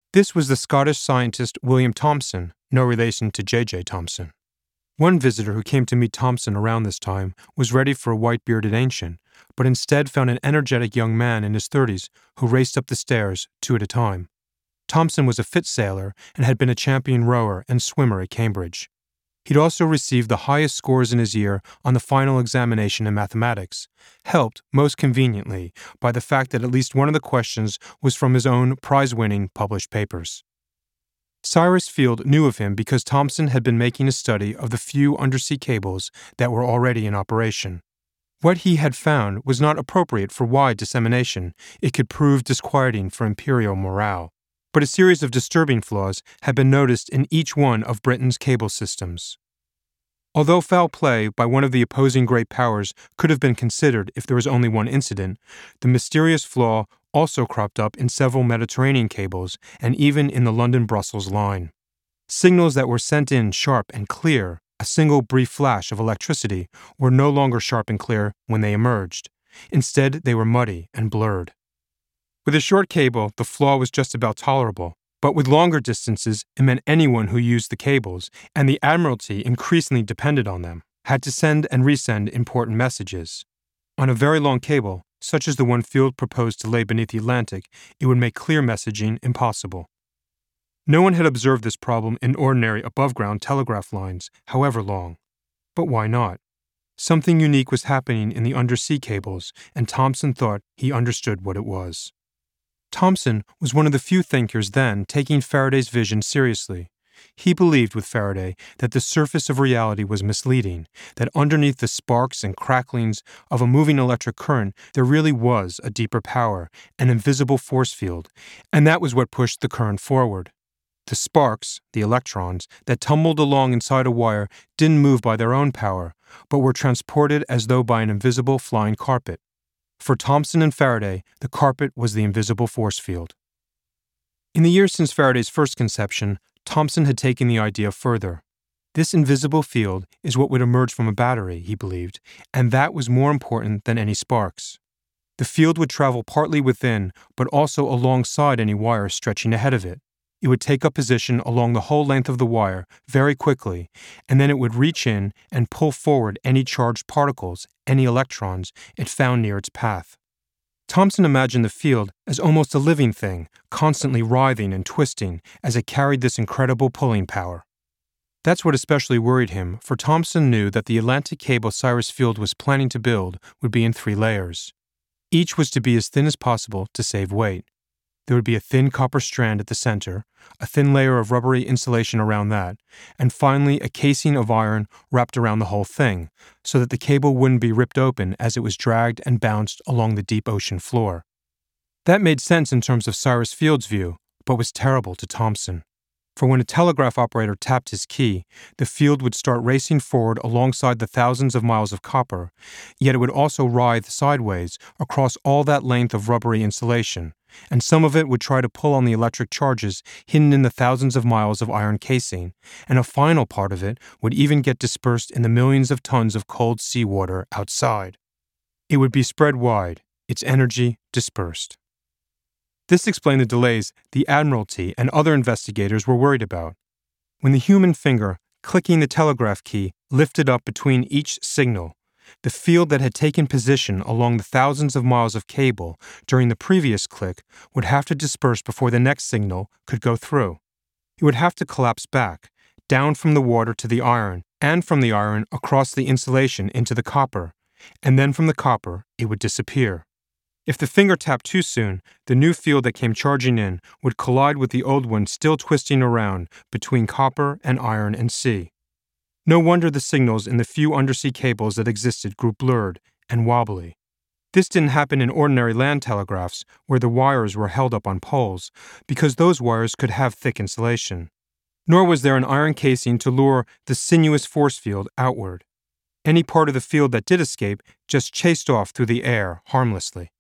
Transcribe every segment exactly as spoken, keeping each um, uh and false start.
This was the Scottish scientist William Thomson, no relation to J J. Thomson. One visitor who came to meet Thomson around this time was ready for a white-bearded ancient, but instead found an energetic young man in his thirties who raced up the stairs, two at a time. Thomson was a fit sailor and had been a champion rower and swimmer at Cambridge. He'd also received the highest scores in his year on the final examination in mathematics, helped, most conveniently, by the fact that at least one of the questions was from his own prize-winning published papers. Cyrus Field knew of him because Thomson had been making a study of the few undersea cables that were already in operation. What he had found was not appropriate for wide dissemination. It could prove disquieting for imperial morale. But a series of disturbing flaws had been noticed in each one of Britain's cable systems. Although foul play by one of the opposing great powers could have been considered if there was only one incident, the mysterious flaw also cropped up in several Mediterranean cables and even in the London-Brussels line. Signals that were sent in sharp and clear, a single brief flash of electricity, were no longer sharp and clear when they emerged. Instead, they were muddy and blurred. With a short cable, the flaw was just about tolerable, but with longer distances, it meant anyone who used the cables, and the Admiralty increasingly depended on them, had to send and resend important messages. On a very long cable, such as the one Field proposed to lay beneath the Atlantic, it would make clear messaging impossible. No one had observed this problem in ordinary above-ground telegraph lines, however long. But why not? Something unique was happening in the undersea cables, and Thomson thought he understood what it was. Thomson was one of the few thinkers then taking Faraday's vision seriously. He believed with Faraday that the surface of reality was misleading, that underneath the sparks and cracklings of a moving electric current there really was a deeper power, an invisible force field, and that was what pushed the current forward. The sparks, the electrons, that tumbled along inside a wire didn't move by their own power, but were transported as though by an invisible flying carpet. For Thomson and Faraday, the carpet was the invisible force field. In the years since Faraday's first conception, Thomson had taken the idea further. This invisible field is what would emerge from a battery, he believed, and that was more important than any sparks. The field would travel partly within, but also alongside any wire stretching ahead of it. It would take up position along the whole length of the wire very quickly, and then it would reach in and pull forward any charged particles, any electrons, it found near its path. Thomson imagined the field as almost a living thing, constantly writhing and twisting as it carried this incredible pulling power. That's what especially worried him, for Thomson knew that the Atlantic cable Cyrus Field was planning to build would be in three layers. Each was to be as thin as possible to save weight. There would be a thin copper strand at the center, a thin layer of rubbery insulation around that, and finally a casing of iron wrapped around the whole thing, so that the cable wouldn't be ripped open as it was dragged and bounced along the deep ocean floor. That made sense in terms of Cyrus Field's view, but was terrible to Thomson. For when a telegraph operator tapped his key, the field would start racing forward alongside the thousands of miles of copper, yet it would also writhe sideways across all that length of rubbery insulation, and some of it would try to pull on the electric charges hidden in the thousands of miles of iron casing, and a final part of it would even get dispersed in the millions of tons of cold seawater outside. It would be spread wide, its energy dispersed. This explained the delays the Admiralty and other investigators were worried about. When the human finger, clicking the telegraph key, lifted up between each signal, the field that had taken position along the thousands of miles of cable during the previous click would have to disperse before the next signal could go through. It would have to collapse back, down from the water to the iron, and from the iron across the insulation into the copper, and then from the copper it would disappear. If the finger tapped too soon, the new field that came charging in would collide with the old one still twisting around between copper and iron and sea. No wonder the signals in the few undersea cables that existed grew blurred and wobbly. This didn't happen in ordinary land telegraphs where the wires were held up on poles, because those wires could have thick insulation. Nor was there an iron casing to lure the sinuous force field outward. Any part of the field that did escape just chased off through the air harmlessly.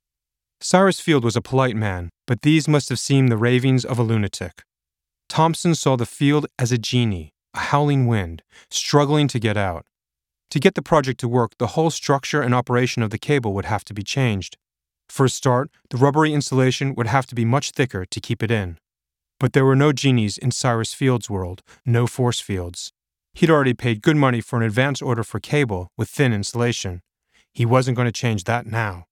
Cyrus Field was a polite man, but these must have seemed the ravings of a lunatic. Thomson saw the field as a genie, a howling wind, struggling to get out. To get the project to work, the whole structure and operation of the cable would have to be changed. For a start, the rubbery insulation would have to be much thicker to keep it in. But there were no genies in Cyrus Field's world, no force fields. He'd already paid good money for an advance order for cable with thin insulation. He wasn't going to change that now.